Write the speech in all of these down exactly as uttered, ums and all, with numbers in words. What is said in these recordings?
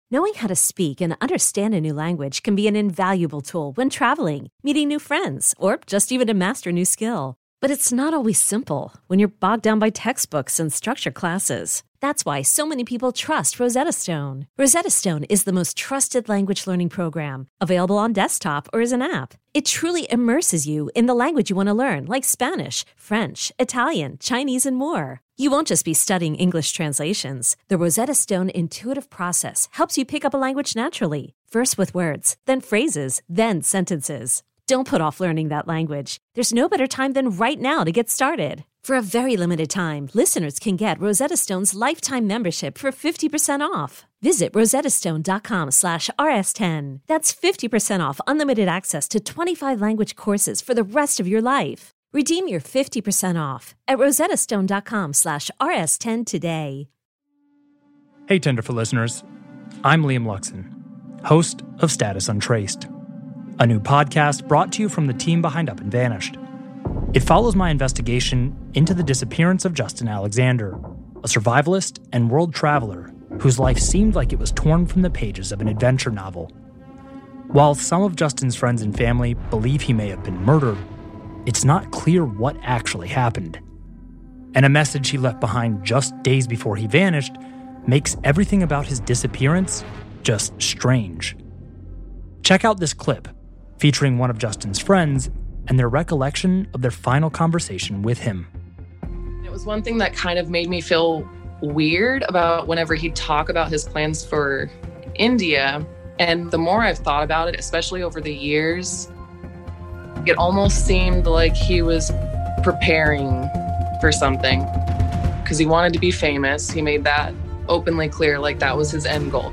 Knowing how to speak and understand a new language can be an invaluable tool when traveling, meeting new friends, or just even to master a new skill. But it's not always simple when you're bogged down by textbooks and structured classes. That's why so many people trust Rosetta Stone. Rosetta Stone is the most trusted language learning program, available on desktop or as an app. It truly immerses you in the language you want to learn, like Spanish, French, Italian, Chinese, and more. You won't just be studying English translations. The Rosetta Stone intuitive process helps you pick up a language naturally, first with words, then phrases, then sentences. Don't put off learning that language. There's no better time than right now to get started. For a very limited time, listeners can get Rosetta Stone's lifetime membership for fifty percent off. Visit rosettastone.com slash rs10. That's fifty percent off unlimited access to twenty-five language courses for the rest of your life. Redeem your fifty percent off at rosettastone.com slash rs10 today. Hey, Tenderfoot listeners. I'm Liam Luxon, host of Status Untraced, a new podcast brought to you from the team behind Up and Vanished. It follows my investigation into the disappearance of Justin Alexander, a survivalist and world traveler whose life seemed like it was torn from the pages of an adventure novel. While some of Justin's friends and family believe he may have been murdered, it's not clear what actually happened. And a message he left behind just days before he vanished makes everything about his disappearance just strange. Check out this clip featuring one of Justin's friends and their recollection of their final conversation with him. It was one thing that kind of made me feel weird about whenever he'd talk about his plans for India. And the more I've thought about it, especially over the years, it almost seemed like he was preparing for something because he wanted to be famous. He made that openly clear, like that was his end goal.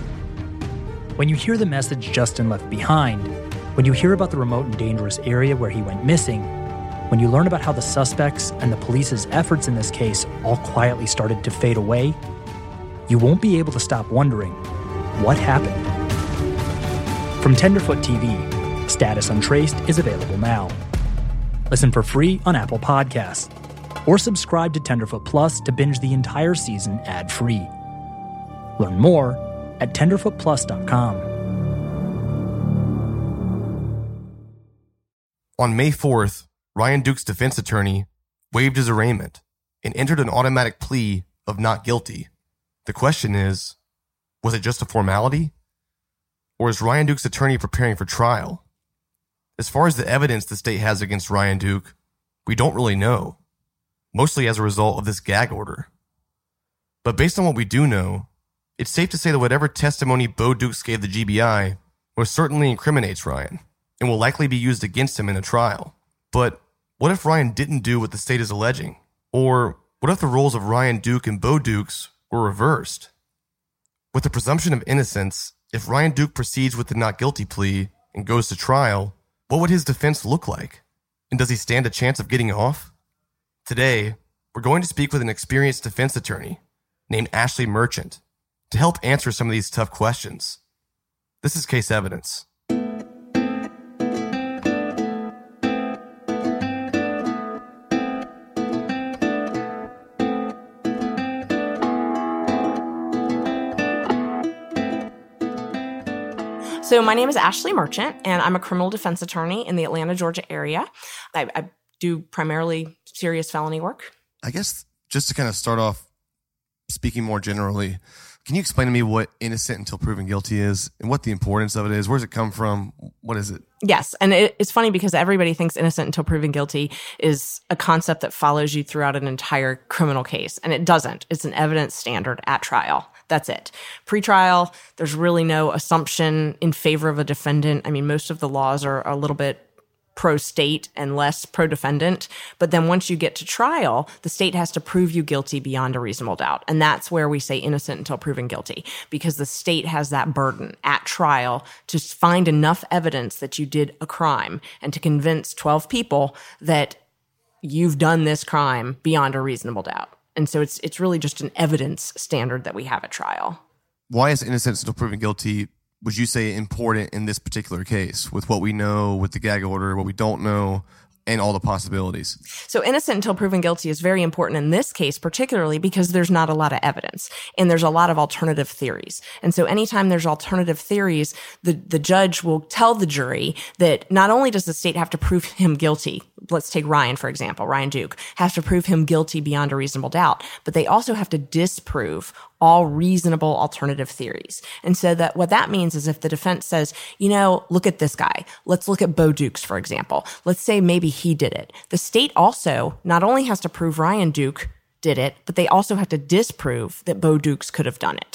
When you hear the message Justin left behind, when you hear about the remote and dangerous area where he went missing, when you learn about how the suspects and the police's efforts in this case all quietly started to fade away, you won't be able to stop wondering, what happened? From Tenderfoot T V, Status Untraced is available now. Listen for free on Apple Podcasts, or subscribe to Tenderfoot Plus to binge the entire season ad-free. Learn more at tenderfoot plus dot com. On May fourth, Ryan Duke's defense attorney waived his arraignment and entered an automatic plea of not guilty. The question is, was it just a formality? Or is Ryan Duke's attorney preparing for trial? As far as the evidence the state has against Ryan Duke, we don't really know, mostly as a result of this gag order. But based on what we do know, it's safe to say that whatever testimony Bo Dukes gave the G B I most certainly incriminates Ryan and will likely be used against him in a trial. But what if Ryan didn't do what the state is alleging? Or what if the roles of Ryan Duke and Bo Dukes were reversed? With the presumption of innocence, if Ryan Duke proceeds with the not guilty plea and goes to trial, what would his defense look like? And does he stand a chance of getting off? Today, we're going to speak with an experienced defense attorney named Ashley Merchant to help answer some of these tough questions. This is Case Evidence. So my name is Ashley Merchant, and I'm a criminal defense attorney in the Atlanta, Georgia area. I, I do primarily serious felony work. I guess just to kind of start off speaking more generally, can you explain to me what innocent until proven guilty is and what the importance of it is? Where does it come from? What is it? Yes. And it, it's funny because everybody thinks innocent until proven guilty is a concept that follows you throughout an entire criminal case. And it doesn't. It's an evidence standard at trial. That's it. Pre-trial, there's really no assumption in favor of a defendant. I mean, most of the laws are a little bit pro-state and less pro-defendant. But then once you get to trial, the state has to prove you guilty beyond a reasonable doubt. And that's where we say innocent until proven guilty, because the state has that burden at trial to find enough evidence that you did a crime and to convince twelve people that you've done this crime beyond a reasonable doubt. And so it's it's really just an evidence standard that we have at trial. Why is innocent until proven guilty, would you say, important in this particular case with what we know, with the gag order, what we don't know, and all the possibilities. So innocent until proven guilty is very important in this case, particularly because there's not a lot of evidence and there's a lot of alternative theories. And so anytime there's alternative theories, the, the judge will tell the jury that not only does the state have to prove him guilty, let's take Ryan, for example, Ryan Duke, have to prove him guilty beyond a reasonable doubt, but they also have to disprove all reasonable alternative theories. And so that what that means is if the defense says, you know, look at this guy. Let's look at Bo Dukes, for example. Let's say maybe he did it. The state also not only has to prove Ryan Duke did it, but they also have to disprove that Bo Dukes could have done it.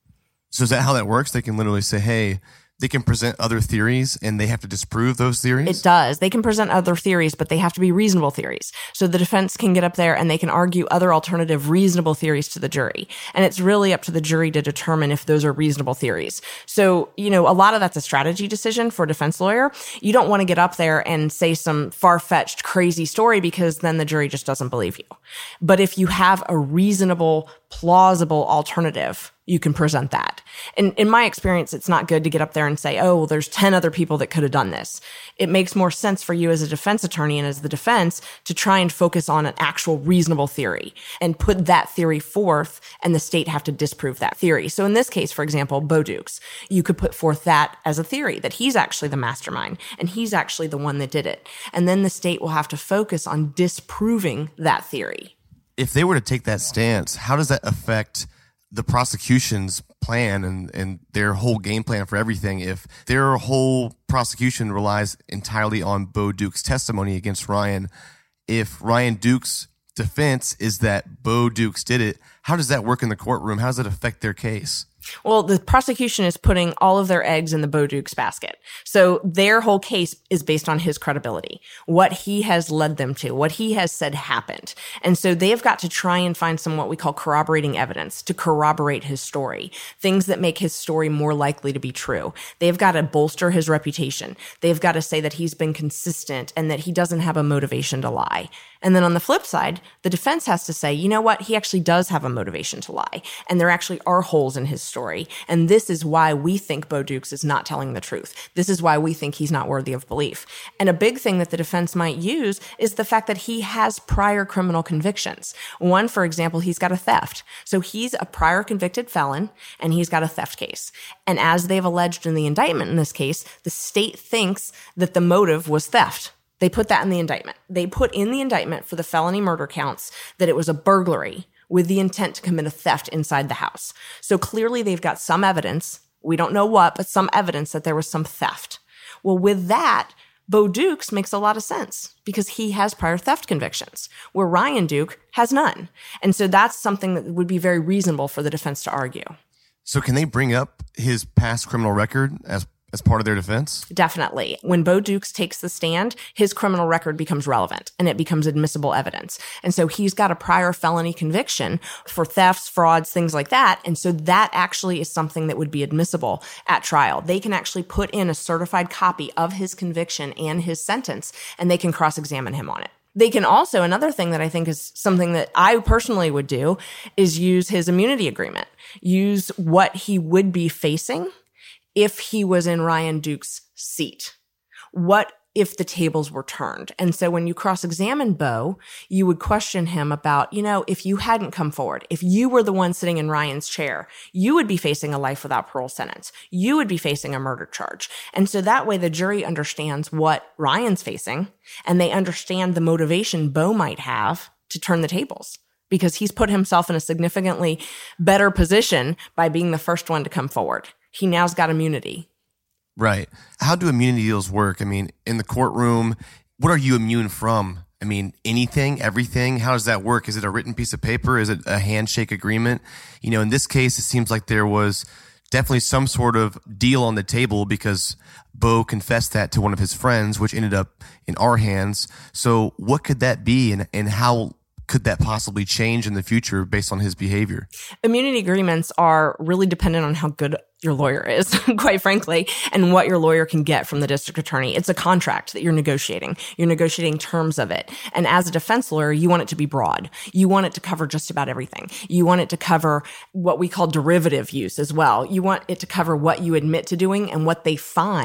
So is that how that works? They can literally say, hey, they can present other theories and they have to disprove those theories? It does. They can present other theories, but they have to be reasonable theories. So the defense can get up there and they can argue other alternative reasonable theories to the jury. And it's really up to the jury to determine if those are reasonable theories. So, you know, a lot of that's a strategy decision for a defense lawyer. You don't want to get up there and say some far-fetched, crazy story because then the jury just doesn't believe you. But if you have a reasonable, plausible alternative, you can present that. And in my experience, it's not good to get up there and say, oh, well, there's ten other people that could have done this. It makes more sense for you as a defense attorney and as the defense to try and focus on an actual reasonable theory and put that theory forth, and the state have to disprove that theory. So in this case, for example, Bo Dukes, you could put forth that as a theory, that he's actually the mastermind and he's actually the one that did it. And then the state will have to focus on disproving that theory. If they were to take that stance, how does that affect the prosecution's plan and, and their whole game plan for everything if their whole prosecution relies entirely on Bo Duke's testimony against Ryan? If Ryan Duke's defense is that Bo Dukes did it, how does that work in the courtroom? How does it affect their case? Well, the prosecution is putting all of their eggs in the Bo Dukes basket. So their whole case is based on his credibility, what he has led them to, what he has said happened. And so they've got to try and find some what we call corroborating evidence to corroborate his story, things that make his story more likely to be true. They've got to bolster his reputation. They've got to say that he's been consistent and that he doesn't have a motivation to lie. And then on the flip side, the defense has to say, you know what? He actually does have a motivation to lie. And there actually are holes in his story. And this is why we think Bo Dukes is not telling the truth. This is why we think he's not worthy of belief. And a big thing that the defense might use is the fact that he has prior criminal convictions. One, for example, he's got a theft. So he's a prior convicted felon and he's got a theft case. And as they've alleged in the indictment in this case, the state thinks that the motive was theft. They put that in the indictment. They put in the indictment for the felony murder counts that it was a burglary with the intent to commit a theft inside the house. So clearly they've got some evidence, we don't know what, but some evidence that there was some theft. Well, with that, Bo Dukes makes a lot of sense because he has prior theft convictions, where Ryan Duke has none. And so that's something that would be very reasonable for the defense to argue. So can they bring up his past criminal record as as part of their defense? Definitely. When Bo Dukes takes the stand, his criminal record becomes relevant and it becomes admissible evidence. And so he's got a prior felony conviction for thefts, frauds, things like that. And so that actually is something that would be admissible at trial. They can actually put in a certified copy of his conviction and his sentence, and they can cross-examine him on it. They can also, another thing that I think is something that I personally would do is use his immunity agreement, use what he would be facing if he was in Ryan Duke's seat. What if the tables were turned? And so when you cross-examine Bo, you would question him about, you know, if you hadn't come forward, if you were the one sitting in Ryan's chair, you would be facing a life without parole sentence. You would be facing a murder charge. And so that way the jury understands what Ryan's facing, and they understand the motivation Bo might have to turn the tables, because he's put himself in a significantly better position by being the first one to come forward. He now's got immunity. Right. How do immunity deals work? I mean, in the courtroom, what are you immune from? I mean, anything, everything? How does that work? Is it a written piece of paper? Is it a handshake agreement? You know, in this case, it seems like there was definitely some sort of deal on the table because Bo confessed that to one of his friends, which ended up in our hands. So what could that be, and, and how could that possibly change in the future based on his behavior? Immunity agreements are really dependent on how good your lawyer is, quite frankly, and what your lawyer can get from the district attorney. It's a contract that you're negotiating. You're negotiating terms of it. And as a defense lawyer, you want it to be broad. You want it to cover just about everything. You want it to cover what we call derivative use as well. You want it to cover what you admit to doing and what they find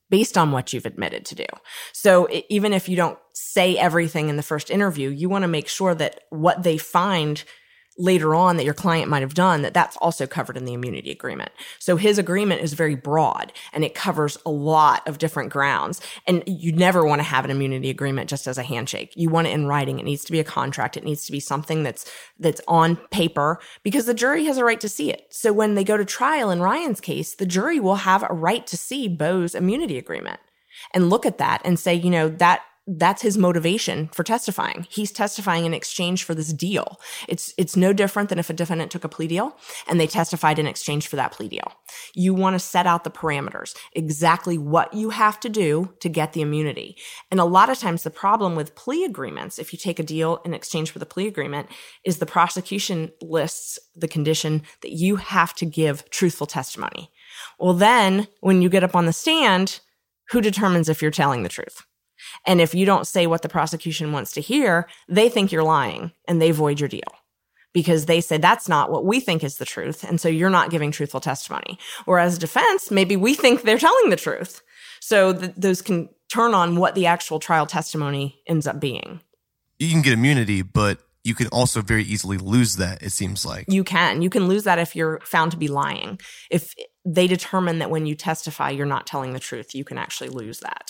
based on what you've admitted to do. So it, even if you don't say everything in the first interview, you want to make sure that what they find later on that your client might have done, that that's also covered in the immunity agreement. So his agreement is very broad and it covers a lot of different grounds. And you never want to have an immunity agreement just as a handshake. You want it in writing. It needs to be a contract. It needs to be something that's, that's on paper because the jury has a right to see it. So when they go to trial in Ryan's case, the jury will have a right to see Beau's immunity agreement and look at that and say, you know, that that's his motivation for testifying. He's testifying in exchange for this deal. It's it's no different than if a defendant took a plea deal and they testified in exchange for that plea deal. You want to set out the parameters, exactly what you have to do to get the immunity. And a lot of times the problem with plea agreements, if you take a deal in exchange for the plea agreement, is the prosecution lists the condition that you have to give truthful testimony. Well, then when you get up on the stand, who determines if you're telling the truth? And if you don't say what the prosecution wants to hear, they think you're lying and they void your deal because they say that's not what we think is the truth. And so you're not giving truthful testimony. Whereas defense, maybe we think they're telling the truth. So th- those can turn on what the actual trial testimony ends up being. You can get immunity, but you can also very easily lose that, it seems like. You can. You can lose that if you're found to be lying. If they determine that when you testify, you're not telling the truth, you can actually lose that.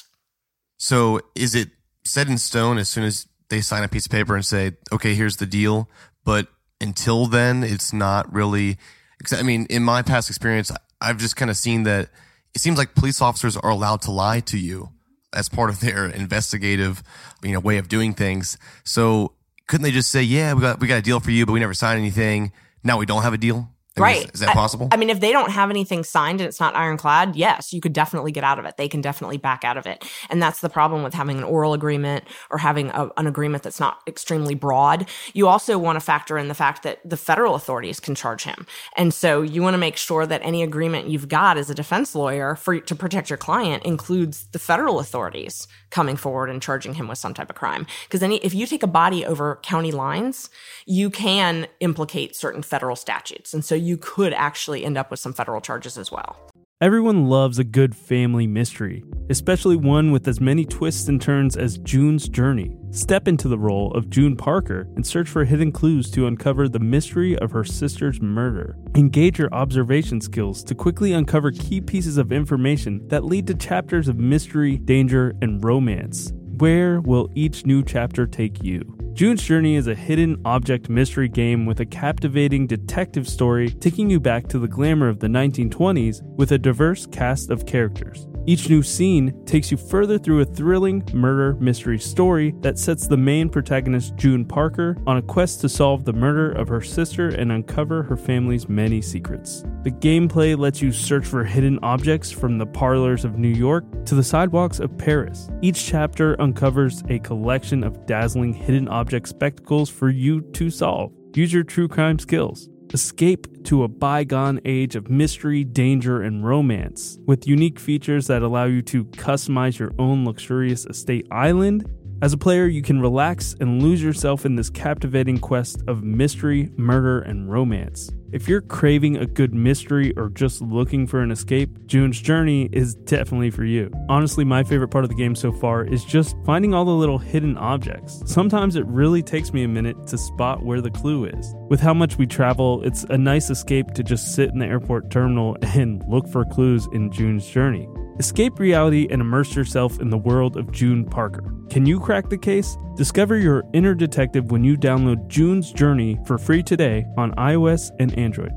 So is it set in stone as soon as they sign a piece of paper and say, okay, here's the deal? But until then, it's not really, I mean, in my past experience, I've just kind of seen that it seems like police officers are allowed to lie to you as part of their investigative, you know, way of doing things. So couldn't they just say, yeah, we got, we got a deal for you, but we never signed anything. Now we don't have a deal? I mean, Right. Is, is that possible? I, I mean, if they don't have anything signed and it's not ironclad, yes, you could definitely get out of it. They can definitely back out of it. And that's the problem with having an oral agreement or having a, an agreement that's not extremely broad. You also want to factor in the fact that the federal authorities can charge him. And so you want to make sure that any agreement you've got as a defense lawyer for to protect your client includes the federal authorities coming forward and charging him with some type of crime. Because any if you take a body over county lines, you can implicate certain federal statutes. And so you could actually end up with some federal charges as well. Everyone loves a good family mystery, especially one with as many twists and turns as June's Journey. Step into the role of June Parker and search for hidden clues to uncover the mystery of her sister's murder. Engage your observation skills to quickly uncover key pieces of information that lead to chapters of mystery, danger, and romance. Where will each new chapter take you? June's Journey is a hidden object mystery game with a captivating detective story taking you back to the glamour of the nineteen twenties with a diverse cast of characters. Each new scene takes you further through a thrilling murder mystery story that sets the main protagonist, June Parker, on a quest to solve the murder of her sister and uncover her family's many secrets. The gameplay lets you search for hidden objects from the parlors of New York to the sidewalks of Paris. Each chapter uncovers a collection of dazzling hidden object spectacles for you to solve. Use your true crime skills. Escape to a bygone age of mystery, danger, and romance, with unique features that allow you to customize your own luxurious estate island. As a player, you can relax and lose yourself in this captivating quest of mystery, murder, and romance. If you're craving a good mystery or just looking for an escape, June's Journey is definitely for you. Honestly, my favorite part of the game so far is just finding all the little hidden objects. Sometimes it really takes me a minute to spot where the clue is. With how much we travel, it's a nice escape to just sit in the airport terminal and look for clues in June's Journey. Escape reality and immerse yourself in the world of June Parker. Can you crack the case? Discover your inner detective when you download June's Journey for free today on iOS and Android.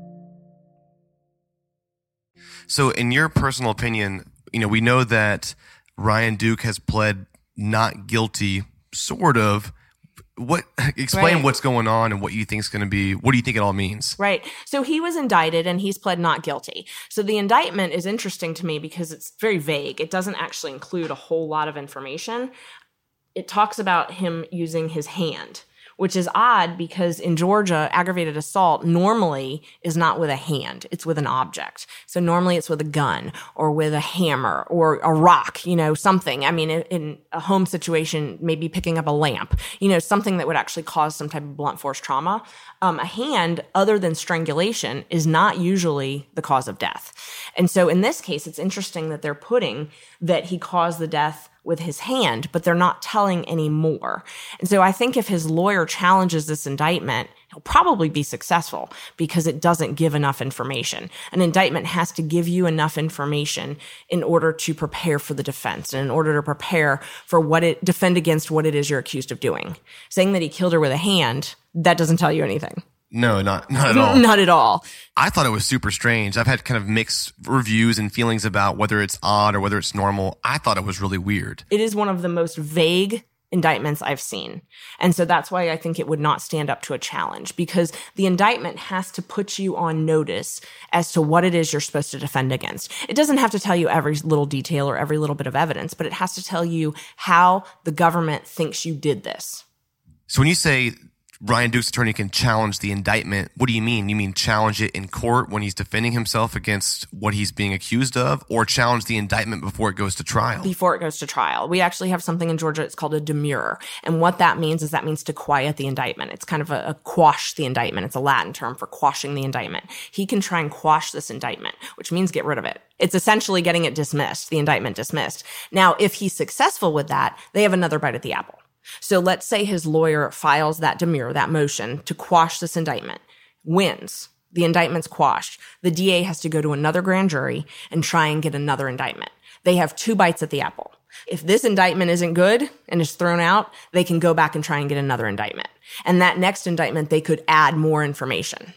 So in your personal opinion, you know, we know that Ryan Duke has pled not guilty, sort of. What explain Right. what's going on and what you think is going to be, what do you think it all means? Right. So he was indicted and he's pled not guilty. So the indictment is interesting to me because it's very vague. It doesn't actually include a whole lot of information. It talks about him using his hand, which is odd because in Georgia, aggravated assault normally is not with a hand. It's with an object. So normally it's with a gun or with a hammer or a rock, you know, something. I mean, in, in a home situation, maybe picking up a lamp, you know, something that would actually cause some type of blunt force trauma. Um, a hand, other than strangulation, is not usually the cause of death. And so in this case, it's interesting that they're putting that he caused the death with his hand, but they're not telling any more. And so I think if his lawyer challenges this indictment, he'll probably be successful because it doesn't give enough information. An indictment has to give you enough information in order to prepare for the defense and in order to prepare for what it, defend against what it is you're accused of doing. Saying that he killed her with a hand, that doesn't tell you anything. No, not not at all. Not at all. I thought it was super strange. I've had kind of mixed reviews and feelings about whether it's odd or whether it's normal. I thought it was really weird. It is one of the most vague indictments I've seen. And so that's why I think it would not stand up to a challenge, because the indictment has to put you on notice as to what it is you're supposed to defend against. It doesn't have to tell you every little detail or every little bit of evidence, but it has to tell you how the government thinks you did this. So when you say Ryan Duke's attorney can challenge the indictment, what do you mean? You mean challenge it in court when he's defending himself against what he's being accused of, or challenge the indictment before it goes to trial? Before it goes to trial. We actually have something in Georgia, it's called a demurrer. And what that means is that means to quiet the indictment. It's kind of a, a quash the indictment. It's a Latin term for quashing the indictment. He can try and quash this indictment, which means get rid of it. It's essentially getting it dismissed, the indictment dismissed. Now, if he's successful with that, they have another bite at the apple. So let's say his lawyer files that demurrer, that motion to quash this indictment, wins. The indictment's quashed. The D A has to go to another grand jury and try and get another indictment. They have two bites at the apple. If this indictment isn't good and is thrown out, they can go back and try and get another indictment. And that next indictment, they could add more information.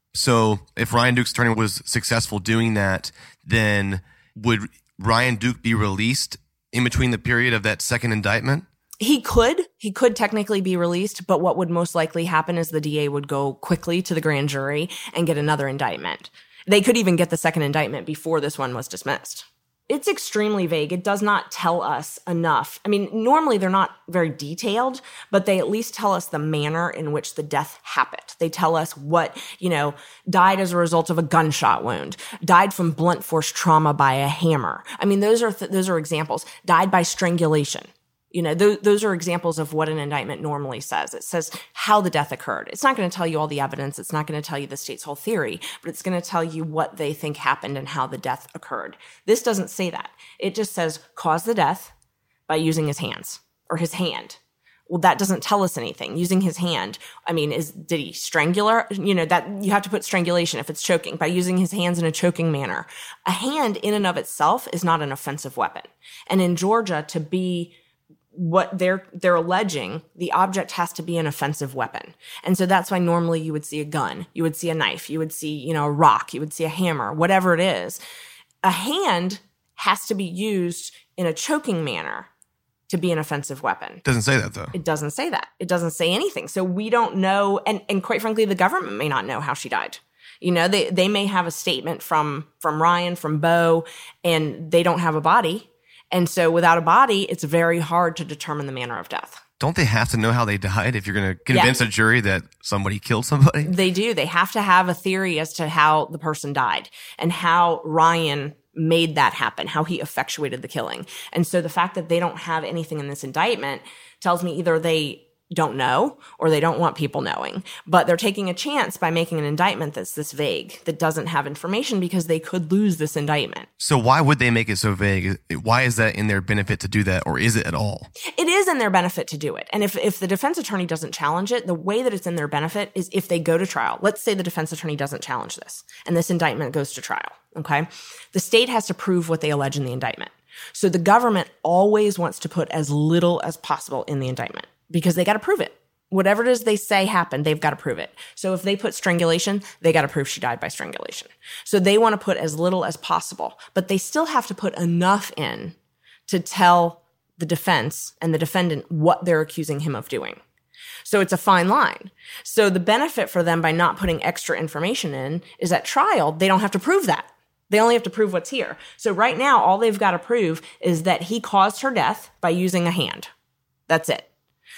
So if Ryan Duke's attorney was successful doing that, then would Ryan Duke be released in between the period of that second indictment? He could. He could technically be released, but what would most likely happen is the D A would go quickly to the grand jury and get another indictment. They could even get the second indictment before this one was dismissed. It's extremely vague. It does not tell us enough. I mean, normally they're not very detailed, but they at least tell us the manner in which the death happened. They tell us what, you know, died as a result of a gunshot wound, died from blunt force trauma by a hammer. I mean, those are th- those are examples. Died by strangulation. You know, th- those are examples of what an indictment normally says. It says how the death occurred. It's not going to tell you all the evidence. It's not going to tell you the state's whole theory, but it's going to tell you what they think happened and how the death occurred. This doesn't say that. It just says caused the death by using his hands or his hand. Well, that doesn't tell us anything. Using his hand, I mean, is did he strangle her? You know, that you have to put strangulation if it's choking, by using his hands in a choking manner. A hand in and of itself is not an offensive weapon. And in Georgia, to be what they're they're alleging, the object has to be an offensive weapon. And so that's why normally you would see a gun, you would see a knife, you would see, you know, a rock, you would see a hammer, whatever it is. A hand has to be used in a choking manner to be an offensive weapon. Doesn't say that, though. It doesn't say that. It doesn't say anything. So we don't know, and, and quite frankly, the government may not know how she died. You know, they, they may have a statement from, from Ryan, from Bo, and they don't have a body. And so without a body, it's very hard to determine the manner of death. Don't they have to know how they died if you're going to convince yeah. a jury that somebody killed somebody? They do. They have to have a theory as to how the person died and how Ryan made that happen, how he effectuated the killing. And so the fact that they don't have anything in this indictment tells me either they don't know or they don't want people knowing. But they're taking a chance by making an indictment that's this vague, that doesn't have information, because they could lose this indictment. So why would they make it so vague? Why is that in their benefit to do that, or is it at all? It is in their benefit to do it. And if, if the defense attorney doesn't challenge it, the way that it's in their benefit is if they go to trial. Let's say the defense attorney doesn't challenge this and this indictment goes to trial, okay? The state has to prove what they allege in the indictment. So the government always wants to put as little as possible in the indictment, because they got to prove it. Whatever it is they say happened, they've got to prove it. So if they put strangulation, they got to prove she died by strangulation. So they want to put as little as possible, but they still have to put enough in to tell the defense and the defendant what they're accusing him of doing. So it's a fine line. So the benefit for them by not putting extra information in is at trial, they don't have to prove that. They only have to prove what's here. So right now, all they've got to prove is that he caused her death by using a hand. That's it.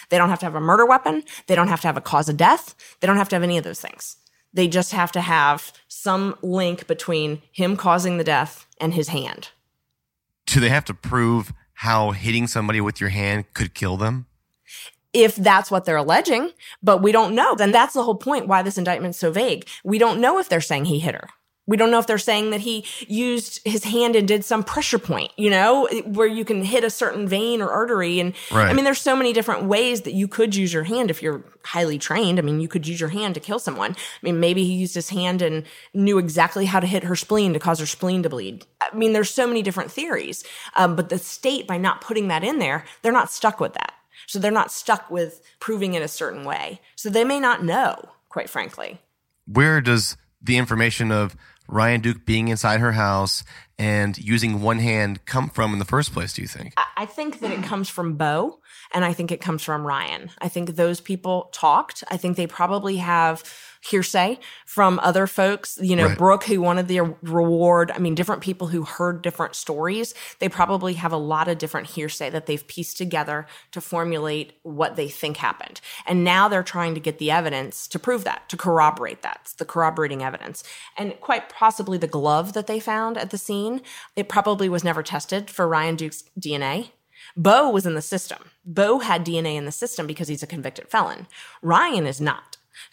They don't have to have a murder weapon. They don't have to have a cause of death. They don't have to have any of those things. They just have to have some link between him causing the death and his hand. Do they have to prove how hitting somebody with your hand could kill them? If that's what they're alleging, but we don't know. Then that's the whole point why this indictment's so vague. We don't know if they're saying he hit her. We don't know if they're saying that he used his hand and did some pressure point, you know, where you can hit a certain vein or artery. And right. I mean, there's so many different ways that you could use your hand if you're highly trained. I mean, you could use your hand to kill someone. I mean, maybe he used his hand and knew exactly how to hit her spleen to cause her spleen to bleed. I mean, there's so many different theories. Um, but the state, by not putting that in there, they're not stuck with that. So they're not stuck with proving it a certain way. So they may not know, quite frankly. Where does the information of Ryan Duke being inside her house and using one hand come from in the first place, do you think? I think that it comes from Bo, and I think it comes from Ryan. I think those people talked. I think they probably have hearsay from other folks, you know, right. Brooke, who wanted the reward. I mean, different people who heard different stories. They probably have a lot of different hearsay that they've pieced together to formulate what they think happened. And now they're trying to get the evidence to prove that, to corroborate that. It's the corroborating evidence. And quite possibly the glove that they found at the scene, it probably was never tested for Ryan Duke's D N A. Bo was in the system. Bo had D N A in the system because he's a convicted felon. Ryan is not.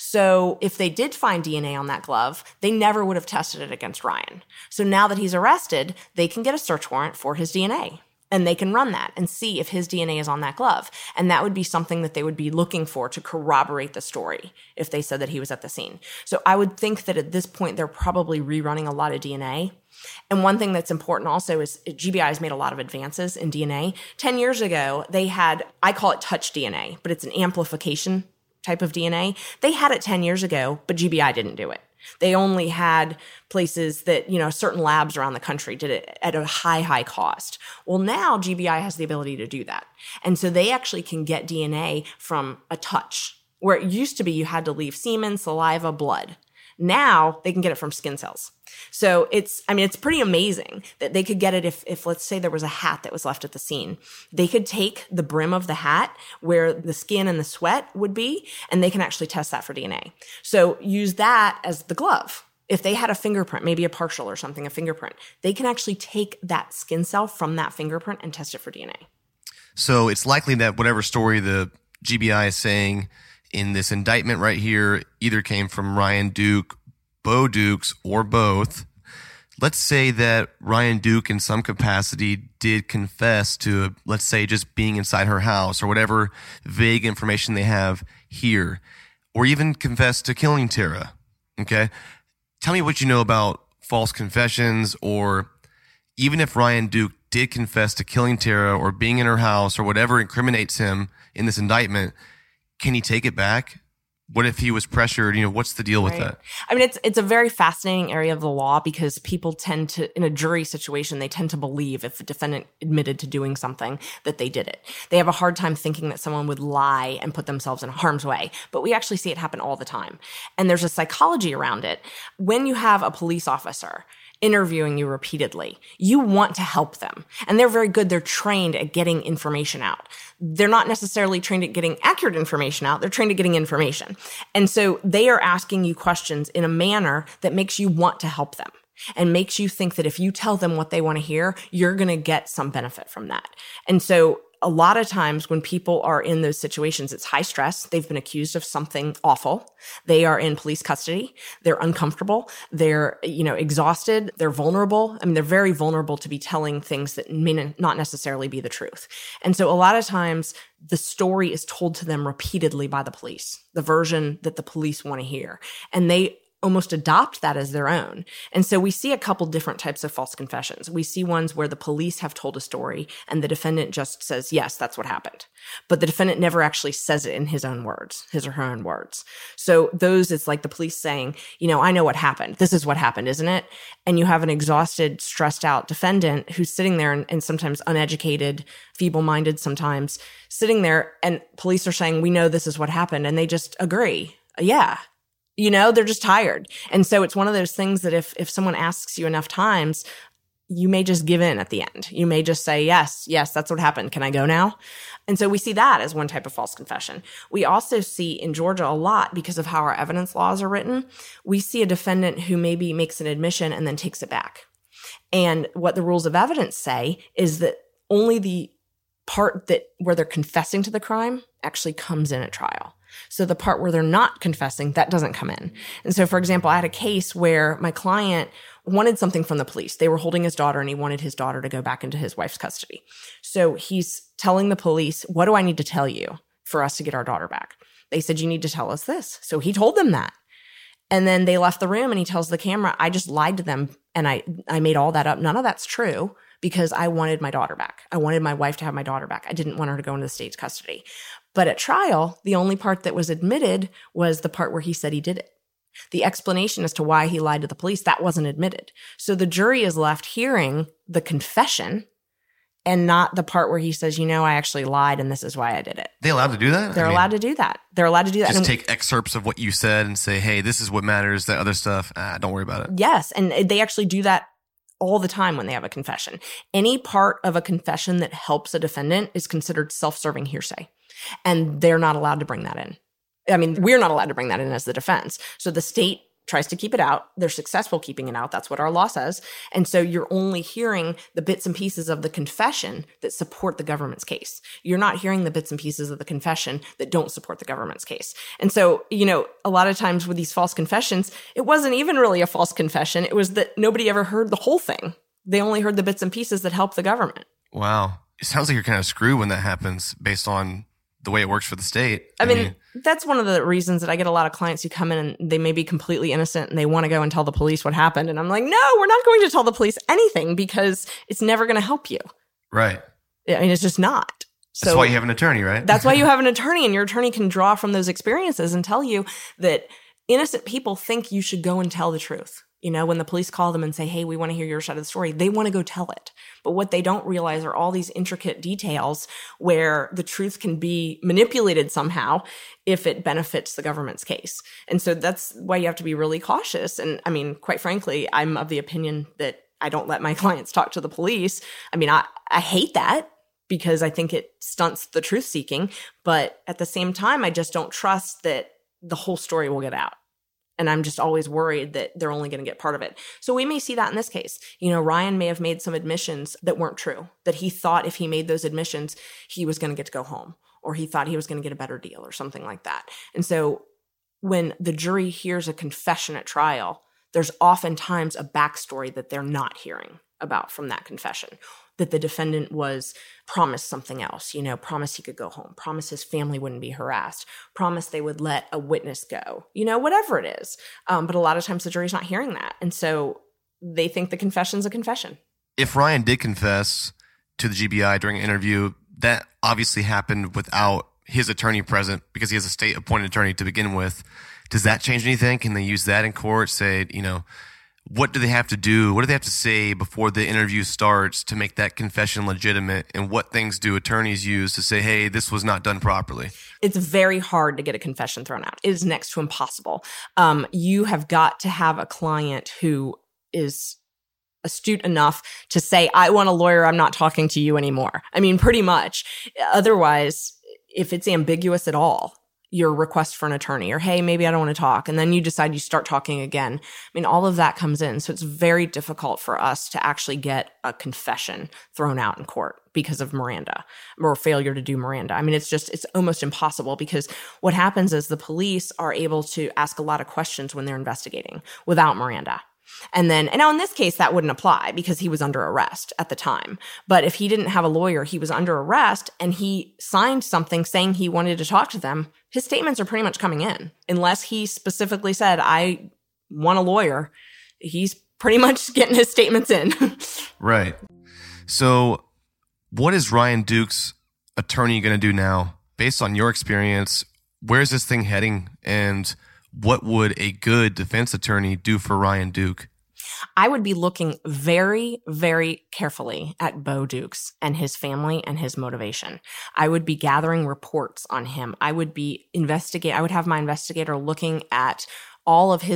So if they did find D N A on that glove, they never would have tested it against Ryan. So now that he's arrested, they can get a search warrant for his D N A. And they can run that and see if his D N A is on that glove. And that would be something that they would be looking for to corroborate the story if they said that he was at the scene. So I would think that at this point, they're probably rerunning a lot of D N A. And one thing that's important also is G B I has made a lot of advances in D N A. Ten years ago, they had, I call it touch D N A, but it's an amplification type of D N A. They had it ten years ago, but G B I didn't do it. They only had places that, you know, certain labs around the country did it at a high, high cost. Well, now G B I has the ability to do that. And so they actually can get D N A from a touch, where it used to be you had to leave semen, saliva, blood. Now they can get it from skin cells. So it's, I mean, it's pretty amazing that they could get it if, if let's say there was a hat that was left at the scene. They could take the brim of the hat where the skin and the sweat would be, and they can actually test that for D N A. So use that as the glove. If they had a fingerprint, maybe a partial or something, a fingerprint, they can actually take that skin cell from that fingerprint and test it for D N A. So it's likely that whatever story the G B I is saying in this indictment right here either came from Ryan Duke, Bo Dukes, or both. Let's say that Ryan Duke in some capacity did confess to, let's say, just being inside her house or whatever vague information they have here, or even confess to killing Tara. Okay? Tell me what you know about false confessions, or even if Ryan Duke did confess to killing Tara or being in her house or whatever incriminates him in this indictment, can he take it back? What if he was pressured? You know, what's the deal with right. that? I mean, it's it's a very fascinating area of the law because people tend to, in a jury situation, they tend to believe if the defendant admitted to doing something that they did it. They have a hard time thinking that someone would lie and put themselves in harm's way. But we actually see it happen all the time. And there's a psychology around it. When you have a police officer interviewing you repeatedly, you want to help them. And they're very good. They're trained at getting information out. They're not necessarily trained at getting accurate information out. They're trained at getting information. And so they are asking you questions in a manner that makes you want to help them and makes you think that if you tell them what they want to hear, you're going to get some benefit from that. And so a lot of times when people are in those situations, it's high stress. They've been accused of something awful. They are in police custody. They're uncomfortable. They're, you know, exhausted. They're vulnerable. I mean, they're very vulnerable to be telling things that may not necessarily be the truth. And so a lot of times the story is told to them repeatedly by the police, the version that the police want to hear. And they almost adopt that as their own. And so we see a couple different types of false confessions. We see ones where the police have told a story and the defendant just says, yes, that's what happened. But the defendant never actually says it in his own words, his or her own words. So those, it's like the police saying, you know, I know what happened. This is what happened, isn't it? And you have an exhausted, stressed out defendant who's sitting there and, and sometimes uneducated, feeble-minded sometimes, sitting there and police are saying, we know this is what happened. And they just agree. Yeah. You know, they're just tired. And so it's one of those things that if if someone asks you enough times, you may just give in at the end. You may just say, yes, yes, that's what happened. Can I go now? And so we see that as one type of false confession. We also see in Georgia a lot, because of how our evidence laws are written, we see a defendant who maybe makes an admission and then takes it back. And what the rules of evidence say is that only the part that where they're confessing to the crime actually comes in at trial. So the part where they're not confessing, that doesn't come in. And so, for example, I had a case where my client wanted something from the police. They were holding his daughter, and he wanted his daughter to go back into his wife's custody. So he's telling the police, what do I need to tell you for us to get our daughter back? They said, you need to tell us this. So he told them that. And then they left the room, and he tells the camera, I just lied to them, and I, I made all that up. None of that's true, because I wanted my daughter back. I wanted my wife to have my daughter back. I didn't want her to go into the state's custody. But at trial, the only part that was admitted was the part where he said he did it. The explanation as to why he lied to the police, that wasn't admitted. So the jury is left hearing the confession and not the part where he says, you know, I actually lied and this is why I did it. They allowed to do that? They're I mean, allowed to do that. They're allowed to do that. Just and take excerpts of what you said and say, hey, this is what matters. That other stuff, ah, don't worry about it. Yes. And they actually do that all the time when they have a confession. Any part of a confession that helps a defendant is considered self-serving hearsay. And they're not allowed to bring that in. I mean, we're not allowed to bring that in as the defense. So the state tries to keep it out. They're successful keeping it out. That's what our law says. And so you're only hearing the bits and pieces of the confession that support the government's case. You're not hearing the bits and pieces of the confession that don't support the government's case. And so, you know, a lot of times with these false confessions, it wasn't even really a false confession. It was that nobody ever heard the whole thing. They only heard the bits and pieces that help the government. Wow. It sounds like you're kind of screwed when that happens based on the way it works for the state. I, I mean, mean, that's one of the reasons that I get a lot of clients who come in and they may be completely innocent and they want to go and tell the police what happened. And I'm like, no, we're not going to tell the police anything because it's never going to help you. Right. I mean, it's just not. So that's why you have an attorney, right? That's why you have an attorney, and your attorney can draw from those experiences and tell you that innocent people think you should go and tell the truth. You know, when the police call them and say, hey, we want to hear your side of the story, they want to go tell it. But what they don't realize are all these intricate details where the truth can be manipulated somehow if it benefits the government's case. And so that's why you have to be really cautious. And I mean, quite frankly, I'm of the opinion that I don't let my clients talk to the police. I mean, I, I hate that because I think it stunts the truth seeking. But at the same time, I just don't trust that the whole story will get out. And I'm just always worried that they're only going to get part of it. So we may see that in this case. You know, Ryan may have made some admissions that weren't true, that he thought if he made those admissions, he was going to get to go home, or he thought he was going to get a better deal or something like that. And so when the jury hears a confession at trial, there's oftentimes a backstory that they're not hearing about from that confession, that the defendant was promised something else, you know, promised he could go home, promised his family wouldn't be harassed, promised they would let a witness go, you know, whatever it is. Um, but a lot of times the jury's not hearing that. And so they think the confession's a confession. If Ryan did confess to the G B I during an interview, that obviously happened without his attorney present because he has a state-appointed attorney to begin with. Does that change anything? Can they use that in court? Say, you know, what do they have to do? What do they have to say before the interview starts to make that confession legitimate? And what things do attorneys use to say, hey, this was not done properly? It's very hard to get a confession thrown out. It is next to impossible. Um, you have got to have a client who is astute enough to say, I want a lawyer. I'm not talking to you anymore. I mean, pretty much. Otherwise, if it's ambiguous at all, your request for an attorney, or, hey, maybe I don't want to talk. And then you decide you start talking again. I mean, all of that comes in. So it's very difficult for us to actually get a confession thrown out in court because of Miranda or failure to do Miranda. I mean, it's just, it's almost impossible because what happens is the police are able to ask a lot of questions when they're investigating without Miranda. And then, and now in this case, that wouldn't apply because he was under arrest at the time. But if he didn't have a lawyer, he was under arrest and he signed something saying he wanted to talk to them, his statements are pretty much coming in. Unless he specifically said, I want a lawyer, he's pretty much getting his statements in. Right. So what is Ryan Duke's attorney going to do now? Based on your experience, where's this thing heading? And what would a good defense attorney do for Ryan Duke? I would be looking very, very carefully at Bo Dukes and his family and his motivation. I would be gathering reports on him. I would be investigate. I would have my investigator looking at all of his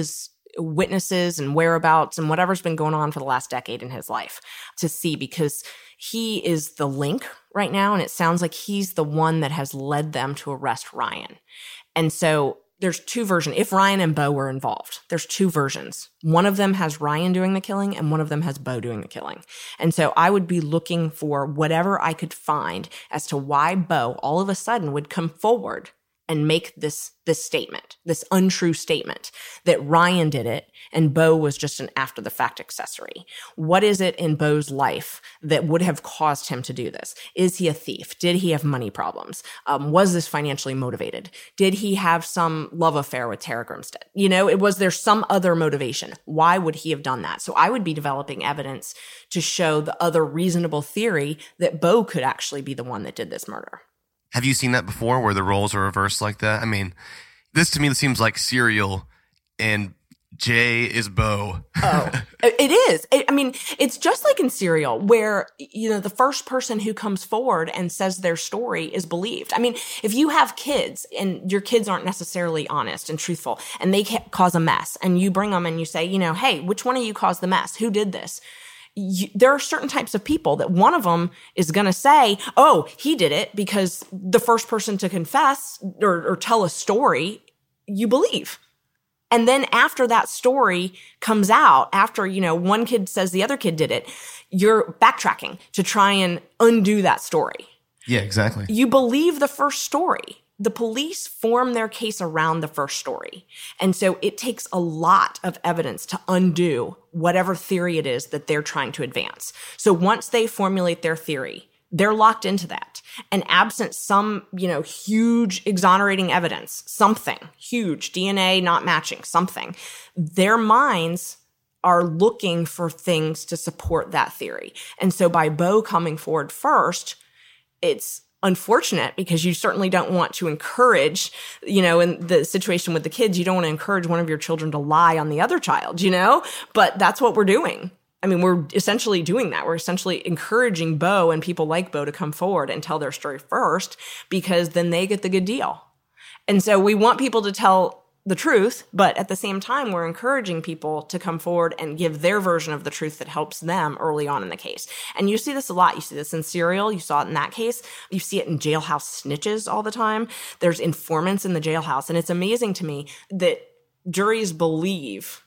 witnesses and whereabouts and whatever's been going on for the last decade in his life to see, because he is the link right now. And it sounds like he's the one that has led them to arrest Ryan. And so there's two versions. If Ryan and Bo were involved, there's two versions. One of them has Ryan doing the killing and one of them has Bo doing the killing. And so I would be looking for whatever I could find as to why Bo all of a sudden would come forward and make this, this statement, this untrue statement that Ryan did it and Bo was just an after the fact accessory. What is it in Bo's life that would have caused him to do this? Is he a thief? Did he have money problems? Um, was this financially motivated? Did he have some love affair with Tara Grimstead? You know, it was there some other motivation? Why would he have done that? So I would be developing evidence to show the other reasonable theory that Bo could actually be the one that did this murder. Have you seen that before where the roles are reversed like that? I mean, this to me seems like Serial and Jay is Bo. Oh, it is. I mean, it's just like in Serial where, you know, the first person who comes forward and says their story is believed. I mean, if you have kids and your kids aren't necessarily honest and truthful and they cause a mess and you bring them and you say, you know, hey, which one of you caused the mess? Who did this? You, there are certain types of people that one of them is going to say, oh, he did it, because the first person to confess or, or tell a story, you believe. And then after that story comes out, after, you know, one kid says the other kid did it, you're backtracking to try and undo that story. Yeah, exactly. You believe the first story. The police form their case around the first story. And so it takes a lot of evidence to undo whatever theory it is that they're trying to advance. So once they formulate their theory, they're locked into that. And absent some, you know, huge exonerating evidence, something huge, D N A not matching, something, their minds are looking for things to support that theory. And so by Bo coming forward first, it's unfortunate because you certainly don't want to encourage, you know, in the situation with the kids, you don't want to encourage one of your children to lie on the other child, you know, but that's what we're doing. I mean, we're essentially doing that. We're essentially encouraging Bo and people like Bo to come forward and tell their story first, because then they get the good deal. And so we want people to tell the truth, but at the same time, we're encouraging people to come forward and give their version of the truth that helps them early on in the case. And you see this a lot. You see this in Serial. You saw it in that case. You see it in jailhouse snitches all the time. There's informants in the jailhouse. And it's amazing to me that juries believe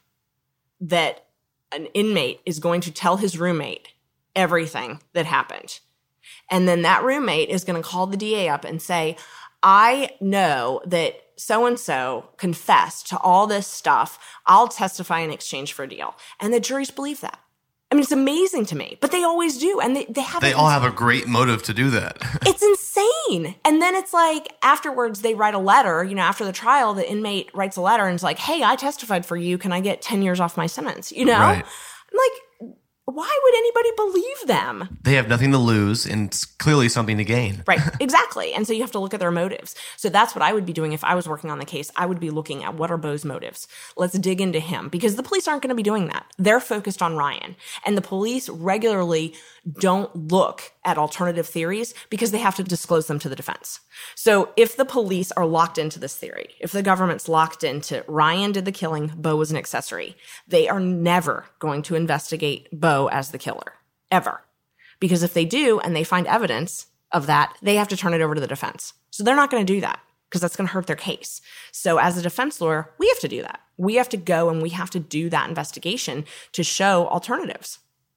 that an inmate is going to tell his roommate everything that happened. And then that roommate is going to call the D A up and say, I know that so-and-so confessed to all this stuff. I'll testify in exchange for a deal. And the juries believe that. I mean, it's amazing to me, but they always do. And they, they have, they all have a great motive to do that. It's insane. And then it's like afterwards they write a letter, you know, after the trial, the inmate writes a letter and is like, hey, I testified for you. Can I get ten years off my sentence? You know, right. I'm like, why would anybody believe them? They have nothing to lose and it's clearly something to gain. Right, exactly. And so you have to look at their motives. So that's what I would be doing if I was working on the case. I would be looking at what are Bo's motives. Let's dig into him, because the police aren't going to be doing that. They're focused on Ryan. And the police regularly don't look at alternative theories because they have to disclose them to the defense. So if the police are locked into this theory, if the government's locked into Ryan did the killing, Bo was an accessory, they are never going to investigate Bo as the killer, ever. Because if they do and they find evidence of that, they have to turn it over to the defense. So they're not going to do that because that's going to hurt their case. So as a defense lawyer, we have to do that. We have to go and we have to do that investigation to show alternatives.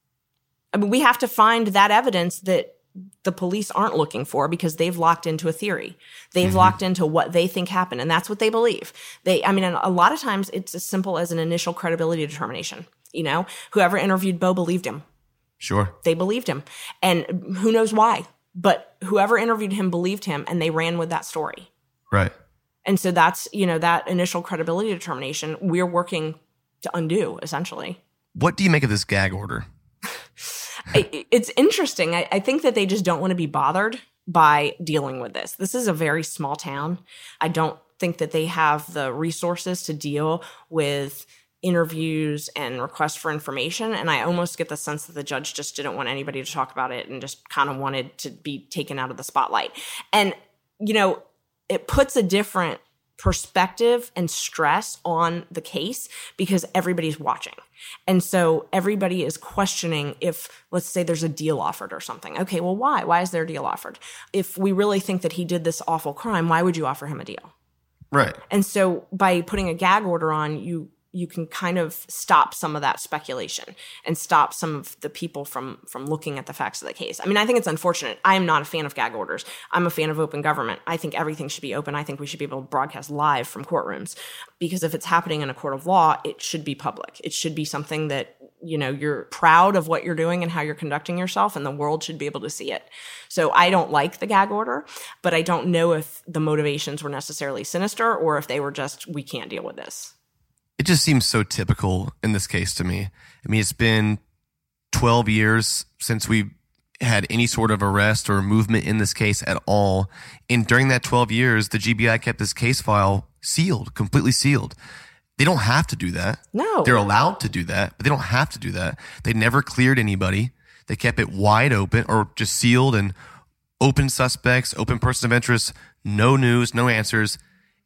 I mean, we have to find that evidence that the police aren't looking for because they've locked into a theory. They've mm-hmm. locked into what they think happened, and that's what they believe. They, I mean, a lot of times it's as simple as an initial credibility determination. You know, whoever interviewed Bo believed him. Sure. They believed him. And who knows why, but whoever interviewed him believed him and they ran with that story. Right. And so that's, you know, that initial credibility determination we're working to undo, essentially. What do you make of this gag order? It's interesting. I, I think that they just don't want to be bothered by dealing with this. This is a very small town. I don't think that they have the resources to deal with interviews and requests for information. And I almost get the sense that the judge just didn't want anybody to talk about it and just kind of wanted to be taken out of the spotlight. And, you know, it puts a different perspective and stress on the case because everybody's watching. And so everybody is questioning if, let's say there's a deal offered or something. Okay, well, why? Why is there a deal offered? If we really think that he did this awful crime, why would you offer him a deal? Right. And so by putting a gag order on, you you can kind of stop some of that speculation and stop some of the people from from looking at the facts of the case. I mean, I think it's unfortunate. I am not a fan of gag orders. I'm a fan of open government. I think everything should be open. I think we should be able to broadcast live from courtrooms because if it's happening in a court of law, it should be public. It should be something that, you know, you're proud of what you're doing and how you're conducting yourself, and the world should be able to see it. So I don't like the gag order, but I don't know if the motivations were necessarily sinister or if they were just, we can't deal with this. It just seems so typical in this case to me. I mean, it's been twelve years since we had any sort of arrest or movement in this case at all. And during that twelve years, the G B I kept this case file sealed, completely sealed. They don't have to do that. No. They're allowed to do that, but they don't have to do that. They never cleared anybody. They kept it wide open or just sealed and open suspects, open persons of interest, no news, no answers.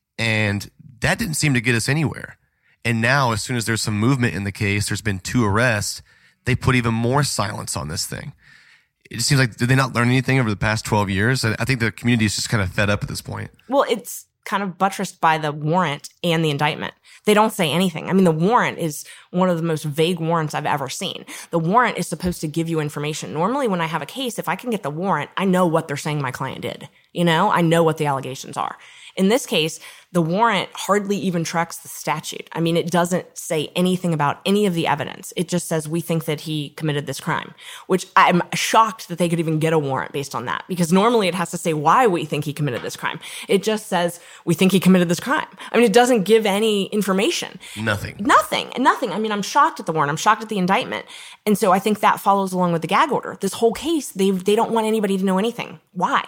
And that didn't seem to get us anywhere. And now, as soon as there's some movement in the case, there's been two arrests, they put even more silence on this thing. It just seems like, did they not learn anything over the past twelve years? I think the community is just kind of fed up at this point. Well, it's kind of buttressed by the warrant and the indictment. They don't say anything. I mean, the warrant is one of the most vague warrants I've ever seen. The warrant is supposed to give you information. Normally, when I have a case, if I can get the warrant, I know what they're saying my client did. You know, I know what the allegations are. In this case, the warrant hardly even tracks the statute. I mean, it doesn't say anything about any of the evidence. It just says we think that he committed this crime, which I'm shocked that they could even get a warrant based on that, because normally it has to say why we think he committed this crime. It just says we think he committed this crime. I mean, it doesn't give any information. Nothing. Nothing. Nothing. I mean, I'm shocked at the warrant. I'm shocked at the indictment. And so I think that follows along with the gag order. This whole case, they they don't want anybody to know anything. Why?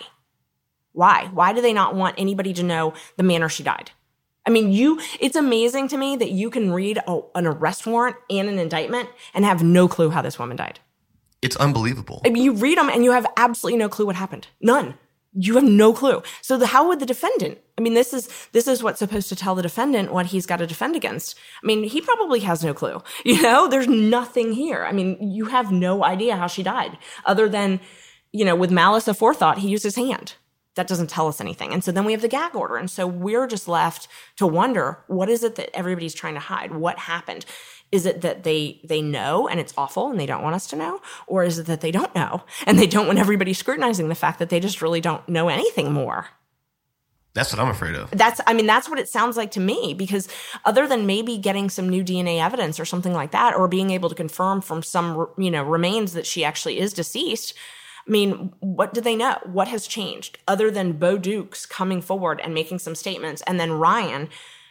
Why? Why do they not want anybody to know the manner she died? I mean, you, it's amazing to me that you can read a, an arrest warrant and an indictment and have no clue how this woman died. It's unbelievable. I mean, you read them and you have absolutely no clue what happened. None. You have no clue. So the, how would the defendant, I mean, this is, this is what's supposed to tell the defendant what he's got to defend against. I mean, he probably has no clue. You know, there's nothing here. I mean, you have no idea how she died other than, you know, with malice aforethought, he used his hand. That doesn't tell us anything. And so then we have the gag order. And so we're just left to wonder, what is it that everybody's trying to hide? What happened? Is it that they they know and it's awful and they don't want us to know? Or is it that they don't know and they don't want everybody scrutinizing the fact that they just really don't know anything more? That's what I'm afraid of. That's, I mean, that's what it sounds like to me, because other than maybe getting some new D N A evidence or something like that, or being able to confirm from some, you know, remains that she actually is deceased, I mean, what do they know? What has changed other than Bo Dukes coming forward and making some statements and then Ryan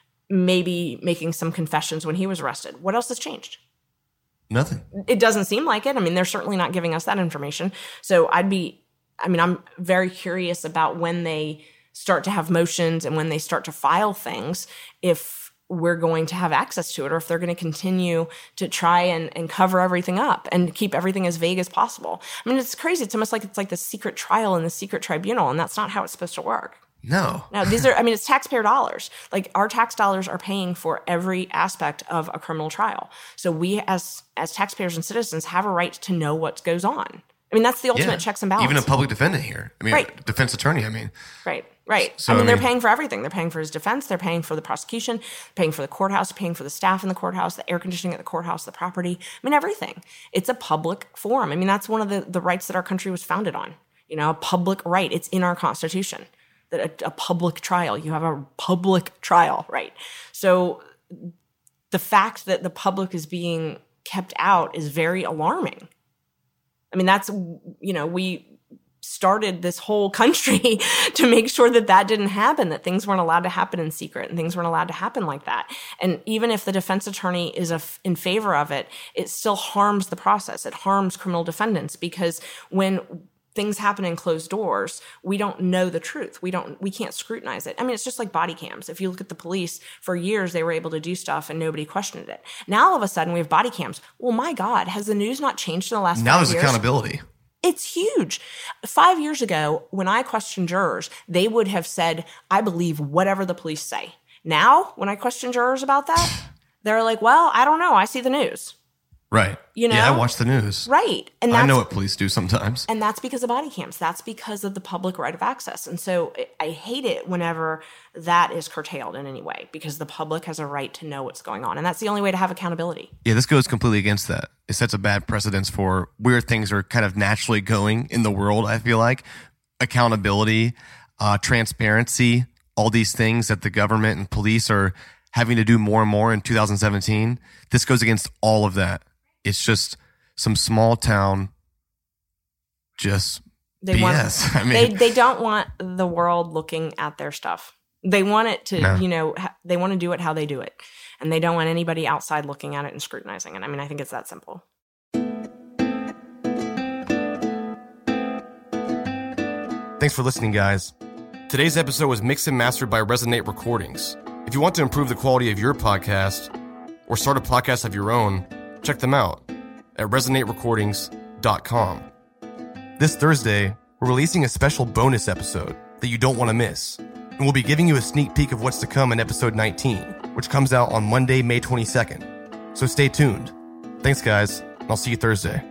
maybe making some confessions when he was arrested? What else has changed? Nothing. It doesn't seem like it. I mean, they're certainly not giving us that information. So I'd be, I mean, I'm very curious about when they start to have motions and when they start to file things, if we're going to have access to it, or if they're going to continue to try and, and cover everything up and keep everything as vague as possible. I mean, it's crazy. It's almost like it's like the secret trial in the secret tribunal, and that's not how it's supposed to work. No. No, these are, I mean, it's taxpayer dollars. Like, our tax dollars are paying for every aspect of a criminal trial. So we as as taxpayers and citizens have a right to know what goes on. I mean, that's the ultimate Yeah. checks and balances. Even a public defendant here. I mean, Right. defense attorney, I mean. Right, right. So, I mean, I they're mean- paying for everything. They're paying for his defense. They're paying for the prosecution, paying for the courthouse, paying for the staff in the courthouse, the air conditioning at the courthouse, the property. I mean, everything. It's a public forum. I mean, that's one of the, the rights that our country was founded on. You know, a public right. It's in our Constitution that a, a public trial, you have a public trial, right? So the fact that the public is being kept out is very alarming. I mean, that's, you know, we started this whole country to make sure that that didn't happen, that things weren't allowed to happen in secret and things weren't allowed to happen like that. And even if the defense attorney is a, in favor of it, it still harms the process. It harms criminal defendants, because when things happen in closed doors, we don't know the truth. We don't, we can't scrutinize it. I mean, it's just like body cams. If you look at the police, for years, they were able to do stuff and nobody questioned it. Now, all of a sudden, we have body cams. Well, my God, has the news not changed in the last Now five there's years? accountability. It's huge. Five years ago, when I questioned jurors, they would have said, I believe whatever the police say. Now, when I question jurors about that, they're like, well, I don't know. I see the news. Right. You know? Yeah, I watch the news. Right. And that's, I know what police do sometimes. And that's because of body cams. That's because of the public right of access. And so I hate it whenever that is curtailed in any way, because the public has a right to know what's going on. And that's the only way to have accountability. Yeah, this goes completely against that. It sets a bad precedence for where things are kind of naturally going in the world, I feel like. Accountability, uh, transparency, all these things that the government and police are having to do more and more in two thousand seventeen. This goes against all of that. It's just some small town, just they B S. Want, I mean, they they don't want the world looking at their stuff. They want it to, no. you know, ha- they want to do it how they do it, and they don't want anybody outside looking at it and scrutinizing it. I mean, I think it's that simple. Thanks for listening, guys. Today's episode was mixed and mastered by Resonate Recordings. If you want to improve the quality of your podcast or start a podcast of your own, check them out at resonate recordings dot com. This Thursday, we're releasing a special bonus episode that you don't want to miss. And we'll be giving you a sneak peek of what's to come in episode nineteen, which comes out on Monday, May twenty-second. So stay tuned. Thanks, guys, and I'll see you Thursday.